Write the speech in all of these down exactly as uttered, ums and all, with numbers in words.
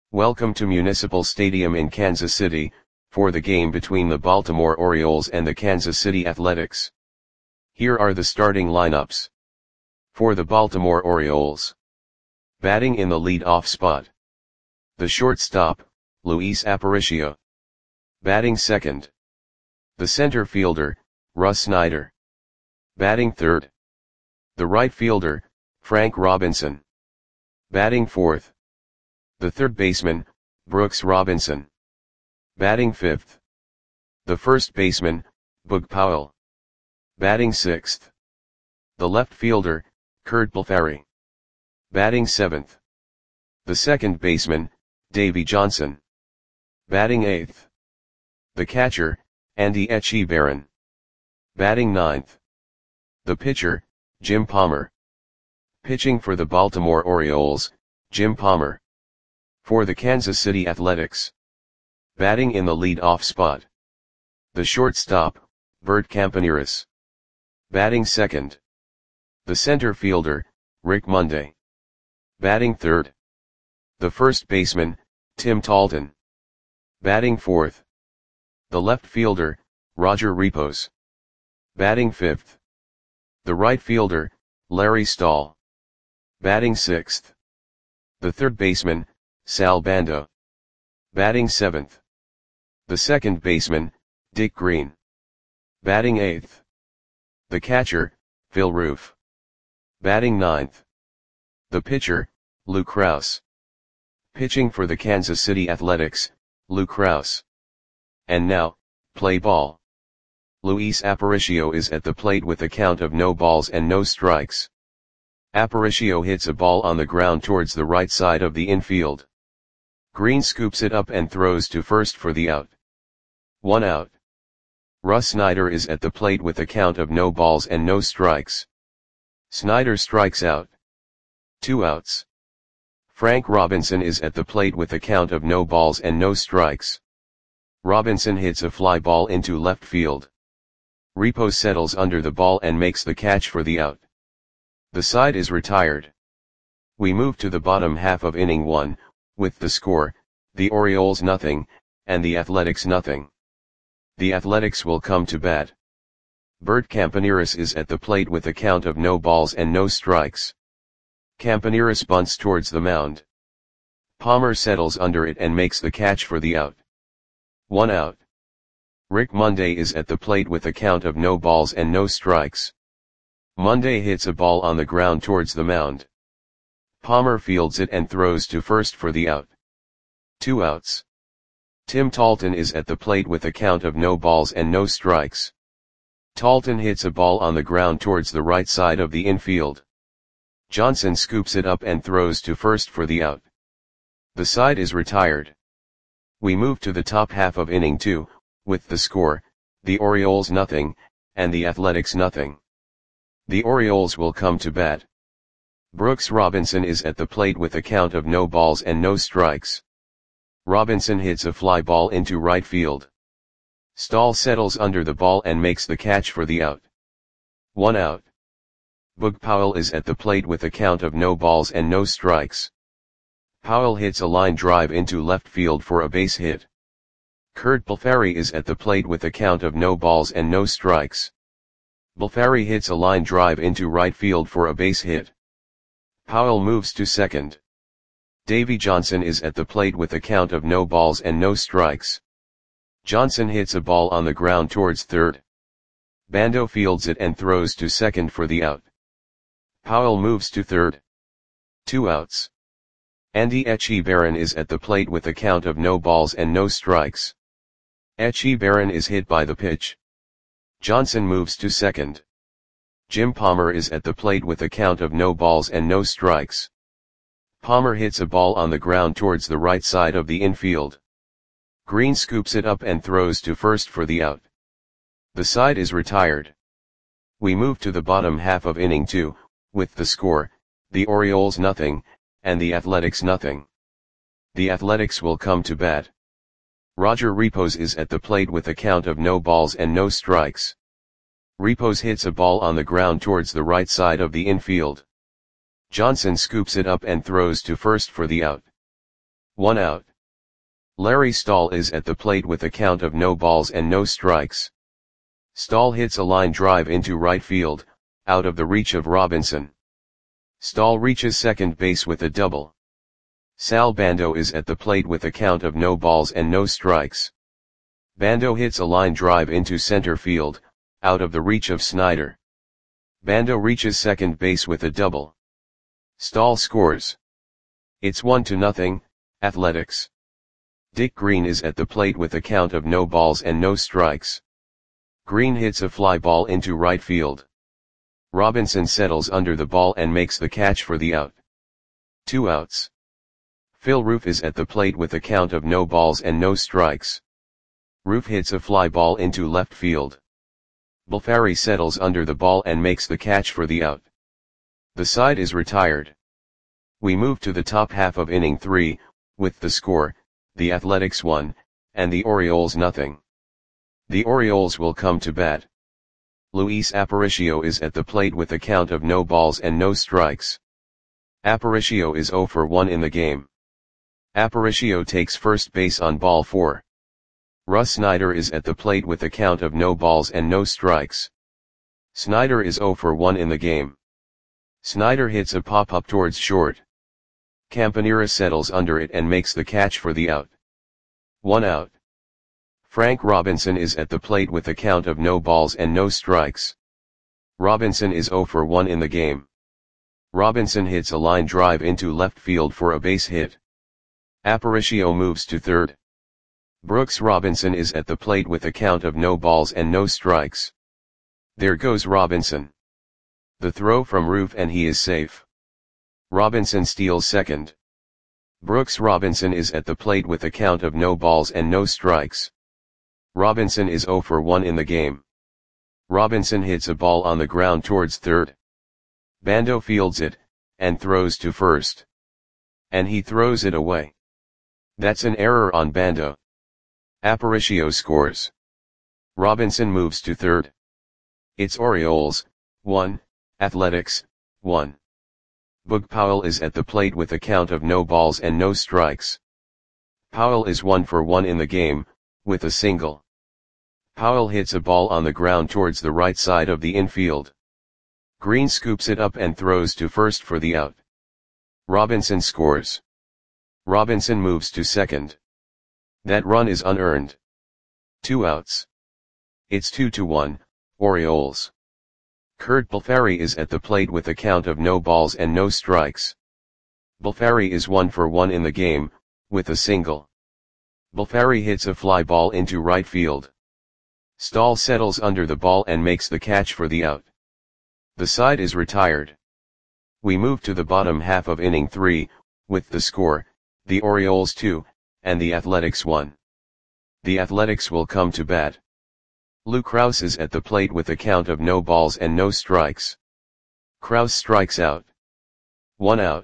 Welcome to Municipal Stadium in Kansas City, for the game between the Baltimore Orioles and the Kansas City Athletics. Here are the starting lineups. For the Baltimore Orioles. Batting in the lead-off spot. The shortstop, Luis Aparicio. Batting second. The center fielder, Russ Snyder. Batting third. The right fielder, Frank Robinson. Batting fourth. The third baseman, Brooks Robinson. Batting fifth. The first baseman, Boog Powell. Batting sixth. The left fielder, Curt Blefary. Batting seventh. The second baseman, Davey Johnson. Batting eighth. The catcher, Andy Etchebarren. Batting ninth. The pitcher, Jim Palmer. Pitching for the Baltimore Orioles, Jim Palmer. For the Kansas City Athletics. Batting in the lead-off spot. The shortstop, Bert Campaneris. Batting second. The center fielder, Rick Monday. Batting third. The first baseman, Tim Talton. Batting fourth. The left fielder, Roger Repos. Batting fifth. The right fielder, Larry Stahl. Batting sixth. The third baseman, Sal Bando. Batting seventh. The second baseman, Dick Green. Batting eighth. The catcher, Phil Roof. Batting ninth. The pitcher, Lou Krause. Pitching for the Kansas City Athletics, Lou Krause. And now, play ball. Luis Aparicio is at the plate with a count of no balls and no strikes. Aparicio hits a ball on the ground towards the right side of the infield. Green scoops it up and throws to first for the out. One out. Russ Snyder is at the plate with a count of no balls and no strikes. Snyder strikes out. Two outs. Frank Robinson is at the plate with a count of no balls and no strikes. Robinson hits a fly ball into left field. Repos settles under the ball and makes the catch for the out. The side is retired. We move to the bottom half of inning one, with the score, the Orioles nothing, and the Athletics nothing. The Athletics will come to bat. Bert Campaneris is at the plate with a count of no balls and no strikes. Campaneris bunts towards the mound. Palmer settles under it and makes the catch for the out. One out. Rick Monday is at the plate with a count of no balls and no strikes. Monday hits a ball on the ground towards the mound. Palmer fields it and throws to first for the out. Two outs. Tim Talton is at the plate with a count of no balls and no strikes. Talton hits a ball on the ground towards the right side of the infield. Johnson scoops it up and throws to first for the out. The side is retired. We move to the top half of inning two, with the score, the Orioles nothing, and the Athletics nothing. The Orioles will come to bat. Brooks Robinson is at the plate with a count of no balls and no strikes. Robinson hits a fly ball into right field. Stahl settles under the ball and makes the catch for the out. One out. Boog Powell is at the plate with a count of no balls and no strikes. Powell hits a line drive into left field for a base hit. Curt Blefary is at the plate with a count of no balls and no strikes. Blefary hits a line drive into right field for a base hit. Powell moves to second. Davey Johnson is at the plate with a count of no balls and no strikes. Johnson hits a ball on the ground towards third. Bando fields it and throws to second for the out. Powell moves to third. Two outs. Andy Etchebarren is at the plate with a count of no balls and no strikes. Etchebarren is hit by the pitch. Johnson moves to second. Jim Palmer is at the plate with a count of no balls and no strikes. Palmer hits a ball on the ground towards the right side of the infield. Green scoops it up and throws to first for the out. The side is retired. We move to the bottom half of inning two, with the score, the Orioles nothing, and the Athletics nothing. The Athletics will come to bat. Roger Repos is at the plate with a count of no balls and no strikes. Repos hits a ball on the ground towards the right side of the infield. Johnson scoops it up and throws to first for the out. one out. Larry Stahl is at the plate with a count of no balls and no strikes. Stahl hits a line drive into right field, out of the reach of Robinson. Stahl reaches second base with a double. Sal Bando is at the plate with a count of no balls and no strikes. Bando hits a line drive into center field, out of the reach of Snyder. Bando reaches second base with a double. Stahl scores. It's one to nothing, Athletics. Dick Green is at the plate with a count of no balls and no strikes. Green hits a fly ball into right field. Robinson settles under the ball and makes the catch for the out. Two outs. Phil Roof is at the plate with a count of no balls and no strikes. Roof hits a fly ball into left field. Bulfari settles under the ball and makes the catch for the out. The side is retired. We move to the top half of inning three, with the score, the Athletics one, and the Orioles nothing. The Orioles will come to bat. Luis Aparicio is at the plate with a count of no balls and no strikes. Aparicio is oh for one in the game. Aparicio takes first base on ball four. Russ Snyder is at the plate with a count of no balls and no strikes. Snyder is oh for one in the game. Snyder hits a pop-up towards short. Campanera settles under it and makes the catch for the out. One out. Frank Robinson is at the plate with a count of no balls and no strikes. Robinson is oh for one in the game. Robinson hits a line drive into left field for a base hit. Aparicio moves to third. Brooks Robinson is at the plate with a count of no balls and no strikes. There goes Robinson. The throw from Roof and he is safe. Robinson steals second. Brooks Robinson is at the plate with a count of no balls and no strikes. Robinson is oh for one in the game. Robinson hits a ball on the ground towards third. Bando fields it, and throws to first. And he throws it away. That's an error on Bando. Aparicio scores. Robinson moves to third. It's Orioles, one, Athletics, one. Boog Powell is at the plate with a count of no balls and no strikes. Powell is one for one in the game, with a single. Powell hits a ball on the ground towards the right side of the infield. Green scoops it up and throws to first for the out. Robinson scores. Robinson moves to second. That run is unearned. Two outs. It's two to one, Orioles. Kurt Bulfari is at the plate with a count of no balls and no strikes. Bulfari is one for one in the game, with a single. Bulfari hits a fly ball into right field. Stahl settles under the ball and makes the catch for the out. The side is retired. We move to the bottom half of inning three, with the score, the Orioles two, and the Athletics one. The Athletics will come to bat. Lou Krause is at the plate with a count of no balls and no strikes. Krause strikes out. One out.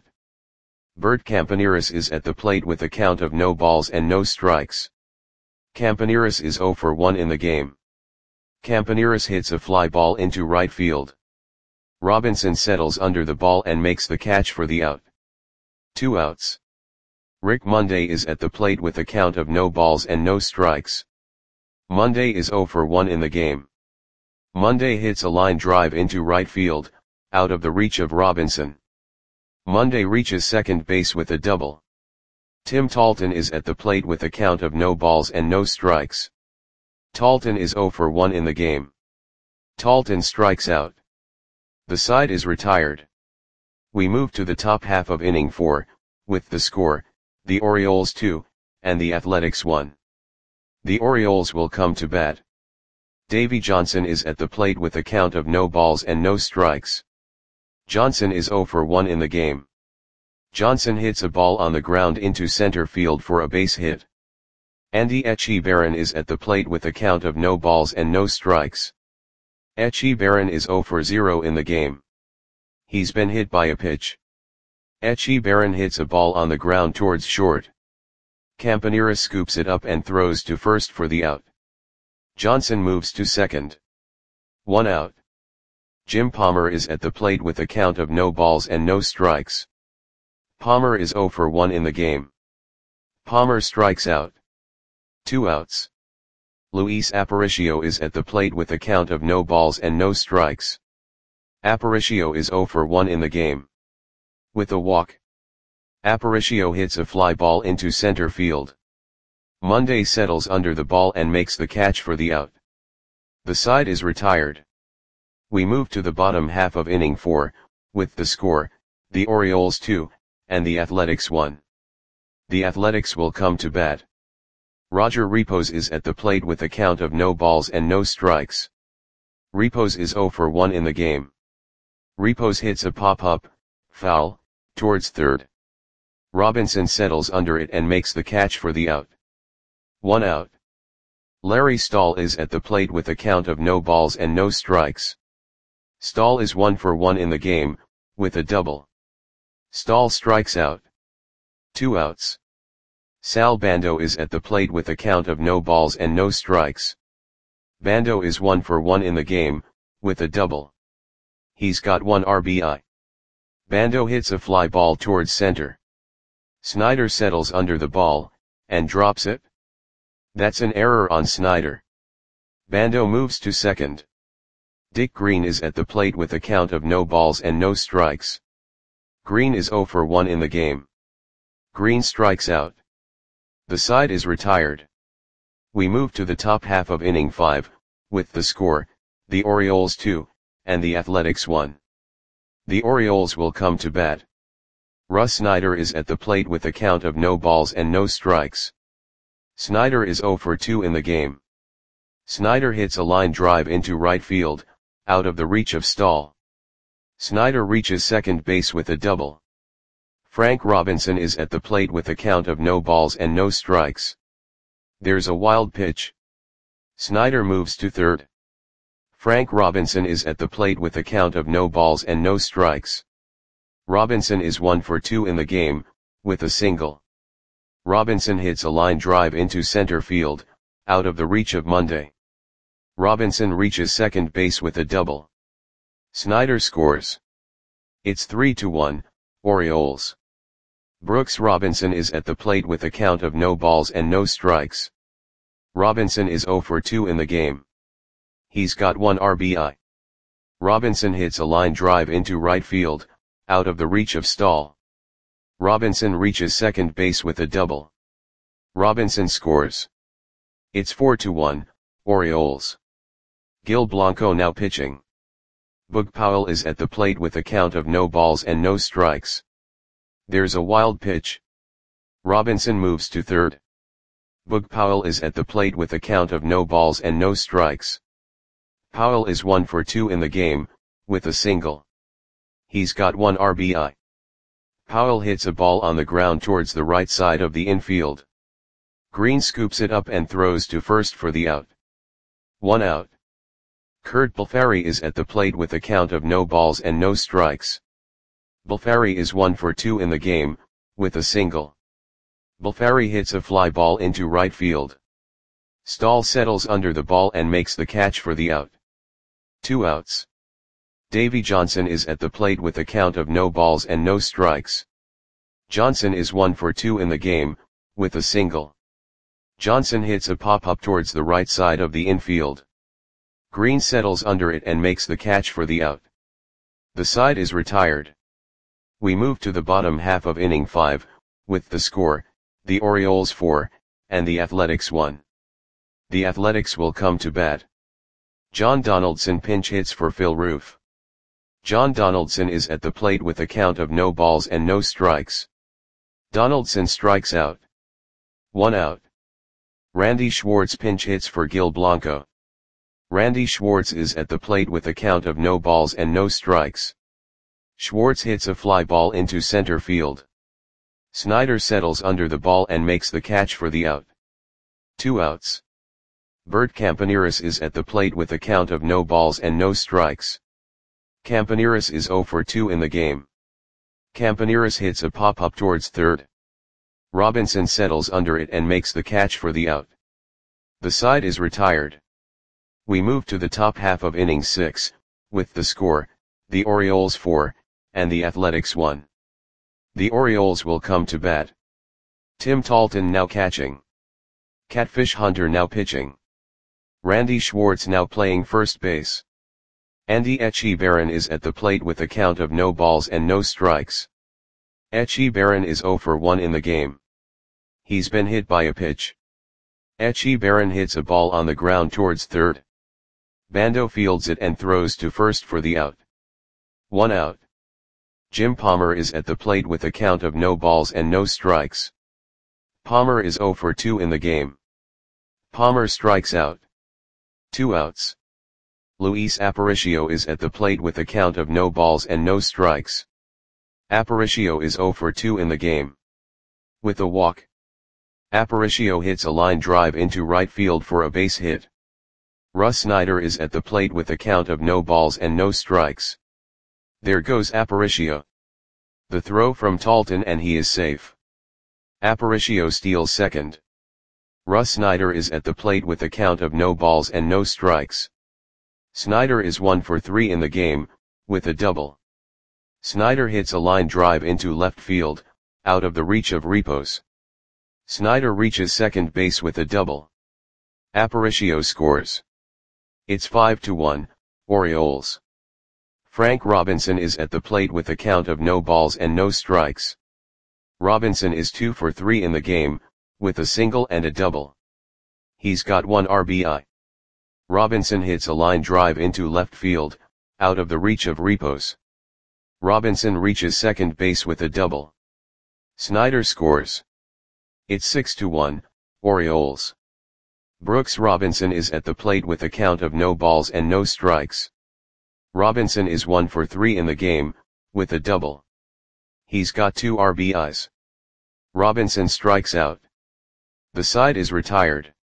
Bert Campaneris is at the plate with a count of no balls and no strikes. Campaneris is oh for one in the game. Campaneris hits a fly ball into right field. Robinson settles under the ball and makes the catch for the out. Two outs. Rick Monday is at the plate with a count of no balls and no strikes. Monday is oh for one in the game. Monday hits a line drive into right field, out of the reach of Robinson. Monday reaches second base with a double. Tim Talton is at the plate with a count of no balls and no strikes. Talton is oh for one in the game. Talton strikes out. The side is retired. We move to the top half of inning four, with the score, the Orioles two, and the Athletics one. The Orioles will come to bat. Davey Johnson is at the plate with a count of no balls and no strikes. Johnson is oh for one in the game. Johnson hits a ball on the ground into center field for a base hit. Andy Etchebarren is at the plate with a count of no balls and no strikes. Etchebarren is oh for zero in the game. He's been hit by a pitch. Etchebarren hits a ball on the ground towards short. Campanera scoops it up and throws to first for the out. Johnson moves to second. One out. Jim Palmer is at the plate with a count of no balls and no strikes. Palmer is oh for one in the game. Palmer strikes out. Two outs. Luis Aparicio is at the plate with a count of no balls and no strikes. Aparicio is zero for one in the game. With a walk, Aparicio hits a fly ball into center field. Monday settles under the ball and makes the catch for the out. The side is retired. We move to the bottom half of inning four, with the score, the Orioles two, and the Athletics one. The Athletics will come to bat. Roger Repos is at the plate with a count of no balls and no strikes. Repos is zero for one in the game. Repos hits a pop-up, foul, towards third. Robinson settles under it and makes the catch for the out. One out. Larry Stahl is at the plate with a count of no balls and no strikes. Stahl is one for one in the game, with a double. Stahl strikes out. Two outs. Sal Bando is at the plate with a count of no balls and no strikes. Bando is one for one in the game, with a double. He's got one R B I. Bando hits a fly ball towards center. Snyder settles under the ball, and drops it. That's an error on Snyder. Bando moves to second. Dick Green is at the plate with a count of no balls and no strikes. Green is zero for one in the game. Green strikes out. The side is retired. We move to the top half of inning five, with the score, the Orioles two, and the Athletics one. The Orioles will come to bat. Russ Snyder is at the plate with a count of no balls and no strikes. Snyder is zero for two in the game. Snyder hits a line drive into right field, out of the reach of Stahl. Snyder reaches second base with a double. Frank Robinson is at the plate with a count of no balls and no strikes. There's a wild pitch. Snyder moves to third. Frank Robinson is at the plate with a count of no balls and no strikes. Robinson is one for two in the game, with a single. Robinson hits a line drive into center field, out of the reach of Monday. Robinson reaches second base with a double. Snyder scores. It's three to one, Orioles. Brooks Robinson is at the plate with a count of no balls and no strikes. Robinson is zero for two in the game. He's got one R B I. Robinson hits a line drive into right field, out of the reach of Stahl. Robinson reaches second base with a double. Robinson scores. It's four to one, Orioles. Gil Blanco now pitching. Boog Powell is at the plate with a count of no balls and no strikes. There's a wild pitch. Robinson moves to third. Boog Powell is at the plate with a count of no balls and no strikes. Powell is one for two in the game, with a single. He's got one R B I. Powell hits a ball on the ground towards the right side of the infield. Green scoops it up and throws to first for the out. One out. Kurt Balfari is at the plate with a count of no balls and no strikes. Balfari is one for two in the game, with a single. Balfari hits a fly ball into right field. Stahl settles under the ball and makes the catch for the out. Two outs. Davy Johnson is at the plate with a count of no balls and no strikes. Johnson is one for two in the game, with a single. Johnson hits a pop-up towards the right side of the infield. Green settles under it and makes the catch for the out. The side is retired. We move to the bottom half of inning five, with the score, the Orioles four, and the Athletics one. The Athletics will come to bat. John Donaldson pinch hits for Phil Roof. John Donaldson is at the plate with a count of no balls and no strikes. Donaldson strikes out. One out. Randy Schwartz pinch hits for Gil Blanco. Randy Schwartz is at the plate with a count of no balls and no strikes. Schwartz hits a fly ball into center field. Snyder settles under the ball and makes the catch for the out. Two outs. Bert Campaneris is at the plate with a count of no balls and no strikes. Campaneris is zero for two in the game. Campaneris hits a pop-up towards third. Robinson settles under it and makes the catch for the out. The side is retired. We move to the top half of inning six, with the score, the Orioles four, and the Athletics one. The Orioles will come to bat. Tim Talton now catching. Catfish Hunter now pitching. Randy Schwartz now playing first base. Andy Etchebarren is at the plate with a count of no balls and no strikes. Etchebarren is zero for one in the game. He's been hit by a pitch. Etchebarren hits a ball on the ground towards third. Bando fields it and throws to first for the out. One out. Jim Palmer is at the plate with a count of no balls and no strikes. Palmer is zero for two in the game. Palmer strikes out. Two outs. Luis Aparicio is at the plate with a count of no balls and no strikes. Aparicio is zero for two in the game. With a walk. Aparicio hits a line drive into right field for a base hit. Russ Snyder is at the plate with a count of no balls and no strikes. There goes Aparicio. The throw from Talton and he is safe. Aparicio steals second. Russ Snyder is at the plate with a count of no balls and no strikes. Snyder is one for three in the game, with a double. Snyder hits a line drive into left field, out of the reach of Repos. Snyder reaches second base with a double. Aparicio scores. It's five to one, Orioles. Frank Robinson is at the plate with a count of no balls and no strikes. Robinson is two for three in the game, with a single and a double. He's got one R B I. Robinson hits a line drive into left field, out of the reach of Repos. Robinson reaches second base with a double. Snyder scores. It's six to one, Orioles. Brooks Robinson is at the plate with a count of no balls and no strikes. Robinson is one for three in the game, with a double. He's got two R B Is. Robinson strikes out. The side is retired.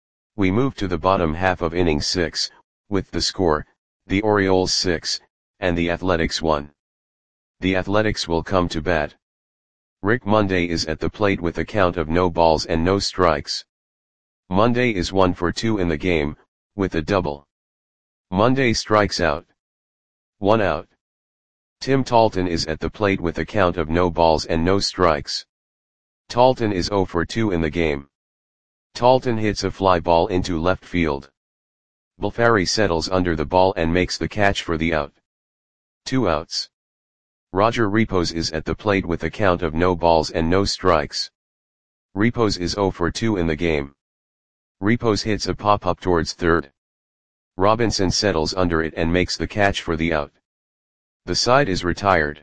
We move to the bottom half of inning six, with the score, the Orioles six, and the Athletics one. The Athletics will come to bat. Rick Monday is at the plate with a count of no balls and no strikes. Monday is one for two in the game, with a double. Monday strikes out. One out. Tim Talton is at the plate with a count of no balls and no strikes. Talton is zero for two in the game. Talton hits a fly ball into left field. Bulfari settles under the ball and makes the catch for the out. Two outs. Roger Repos is at the plate with a count of no balls and no strikes. Repos is zero for two in the game. Repos hits a pop-up towards third. Robinson settles under it and makes the catch for the out. The side is retired.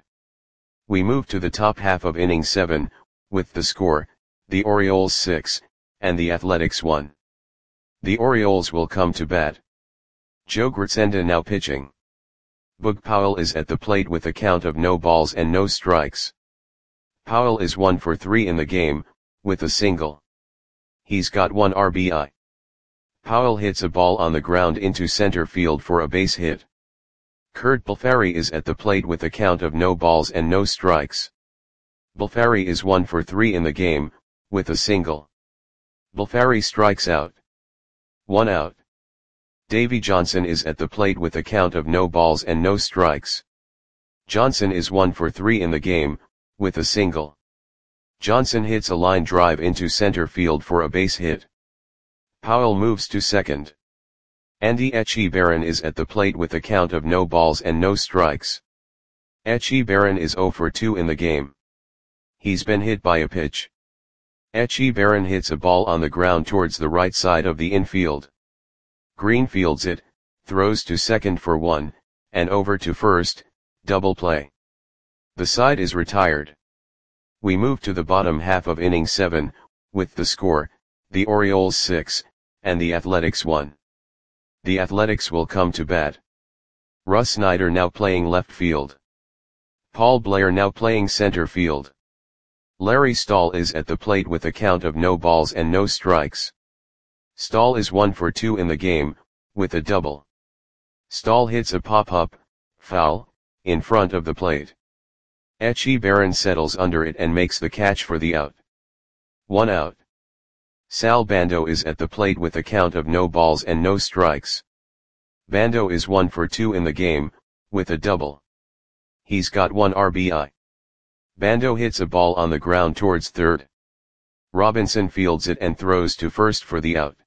We move to the top half of inning seven, with the score, the Orioles six, and the Athletics one. The Orioles will come to bat. Joe Gritsenda now pitching. Boog Powell is at the plate with a count of no balls and no strikes. Powell is one for three in the game, with a single. He's got one R B I. Powell hits a ball on the ground into center field for a base hit. Kurt Bulfari is at the plate with a count of no balls and no strikes. Bulfari is one for three in the game, with a single. Bulfari strikes out. One out. Davey Johnson is at the plate with a count of no balls and no strikes. Johnson is one for three in the game, with a single. Johnson hits a line drive into center field for a base hit. Powell moves to second. Andy Etchebarren is at the plate with a count of no balls and no strikes. Etchebarren is zero for two in the game. He's been hit by a pitch. Etchebarren hits a ball on the ground towards the right side of the infield. Green fields it, throws to second for one, and over to first, double play. The side is retired. We move to the bottom half of inning seven, with the score, the Orioles six, and the Athletics one. The Athletics will come to bat. Russ Snyder now playing left field. Paul Blair now playing center field. Larry Stahl is at the plate with a count of no balls and no strikes. Stahl is one for two in the game, with a double. Stahl hits a pop-up, foul, in front of the plate. Etchebarren settles under it and makes the catch for the out. One out. Sal Bando is at the plate with a count of no balls and no strikes. Bando is one for two in the game, with a double. He's got one R B I. Bando hits a ball on the ground towards third. Robinson fields it and throws to first for the out.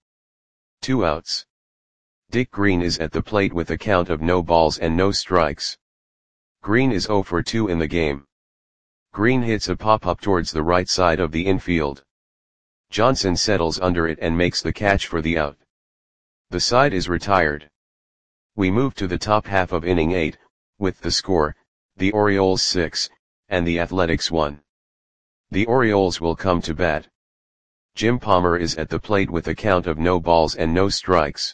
Two outs. Dick Green is at the plate with a count of no balls and no strikes. Green is oh for two in the game. Green hits a pop-up towards the right side of the infield. Johnson settles under it and makes the catch for the out. The side is retired. We move to the top half of inning eight, with the score, the Orioles six, and the Athletics one. The Orioles will come to bat. Jim Palmer is at the plate with a count of no balls and no strikes.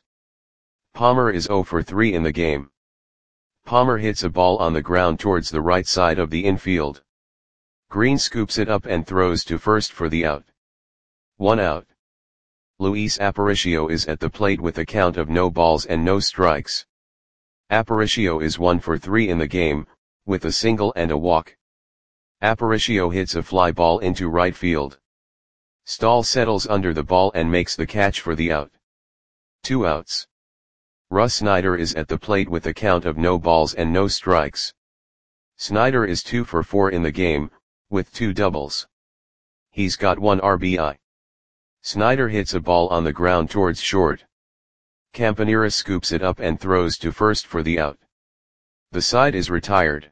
Palmer is oh for three in the game. Palmer hits a ball on the ground towards the right side of the infield. Green scoops it up and throws to first for the out. One out. Luis Aparicio is at the plate with a count of no balls and no strikes. Aparicio is one for three in the game, with a single and a walk. Aparicio hits a fly ball into right field. Stahl settles under the ball and makes the catch for the out. Two outs. Russ Snyder is at the plate with a count of no balls and no strikes. Snyder is two for four in the game, with two doubles. He's got one R B I. Snyder hits a ball on the ground towards short. Campaneris scoops it up and throws to first for the out. The side is retired.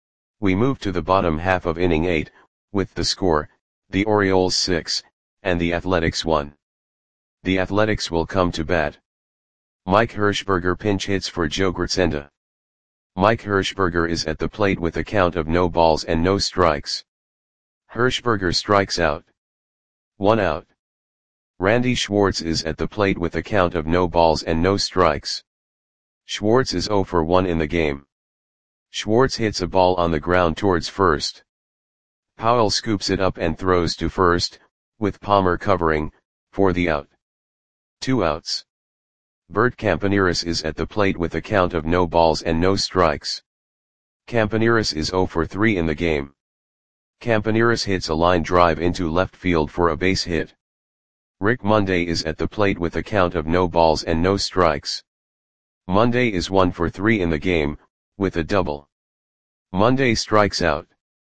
We move to the bottom half of inning eight, with the score, the Orioles six, and the Athletics one. The Athletics will come to bat. Mike Hirschberger pinch hits for Joe Gracenda. Mike Hirschberger is at the plate with a count of no balls and no strikes. Hirschberger strikes out. One out. Randy Schwartz is at the plate with a count of no balls and no strikes. Schwartz is oh for one in the game. Schwartz hits a ball on the ground towards first. Powell scoops it up and throws to first, with Palmer covering, for the out. Two outs. Bert Campaneris is at the plate with a count of no balls and no strikes. Campaneris is oh for three in the game. Campaneris hits a line drive into left field for a base hit. Rick Monday is at the plate with a count of no balls and no strikes. Monday is one for three in the game, with a double. Monday strikes out.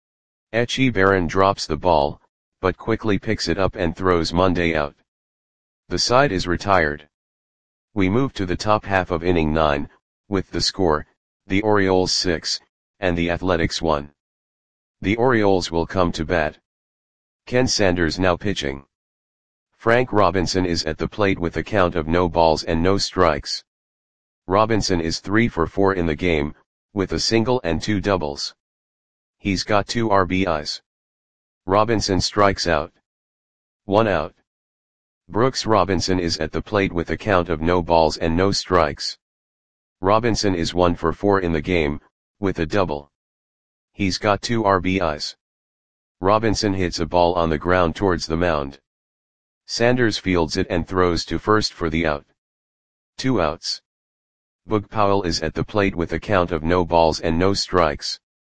Echi Barron drops the ball, but quickly picks it up and throws Monday out. The side is retired. We move to the top half of inning nine, with the score, the Orioles six, and the Athletics one. The Orioles will come to bat. Ken Sanders now pitching. Frank Robinson is at the plate with a count of no balls and no strikes. Robinson is three for four in the game, with a single and two doubles. He's got two R B Is. Robinson strikes out. One out. Brooks Robinson is at the plate with a count of no balls and no strikes. Robinson is one for four in the game, with a double. He's got two R B Is. Robinson hits a ball on the ground towards the mound. Sanders fields it and throws to first for the out. Two outs. Boog Powell is at the plate with a count of no balls and no strikes.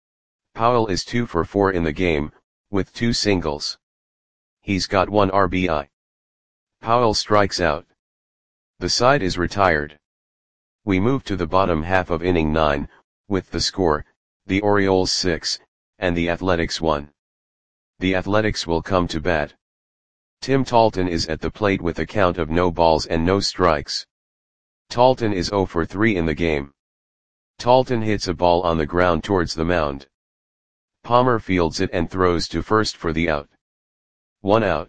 Powell is two for four in the game, with two singles. He's got one R B I. Powell strikes out. The side is retired. We move to the bottom half of inning nine, with the score, the Orioles six, and the Athletics one. The Athletics will come to bat. Tim Talton is at the plate with a count of no balls and no strikes. Talton is oh for three in the game. Talton hits a ball on the ground towards the mound. Palmer fields it and throws to first for the out. One out.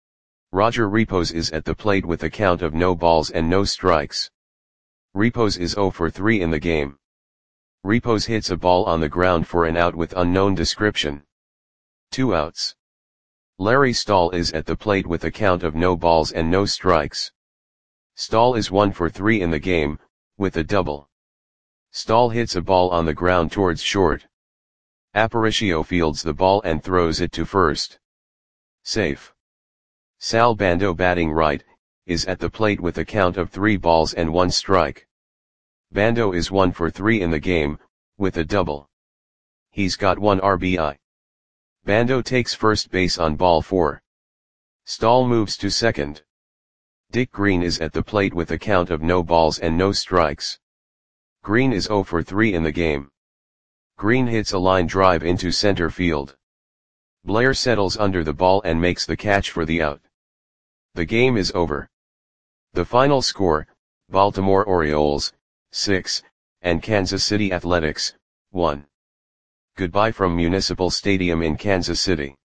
Roger Repos is at the plate with a count of no balls and no strikes. Repos is oh for three in the game. Repos hits a ball on the ground for an out with unknown description. Two outs. Larry Stahl is at the plate with a count of no balls and no strikes. Stahl is one for three in the game, with a double. Stahl hits a ball on the ground towards short. Aparicio fields the ball and throws it to first. Safe. Sal Bando, batting right, is at the plate with a count of three balls and one strike. Bando is one for three in the game, with a double. He's got one R B I. Bando takes first base on ball four. Stahl moves to second. Dick Green is at the plate with a count of no balls and no strikes. Green is oh for three in the game. Green hits a line drive into center field. Blair settles under the ball and makes the catch for the out. The game is over. The final score, Baltimore Orioles, six, and Kansas City Athletics, one. Goodbye from Municipal Stadium in Kansas City.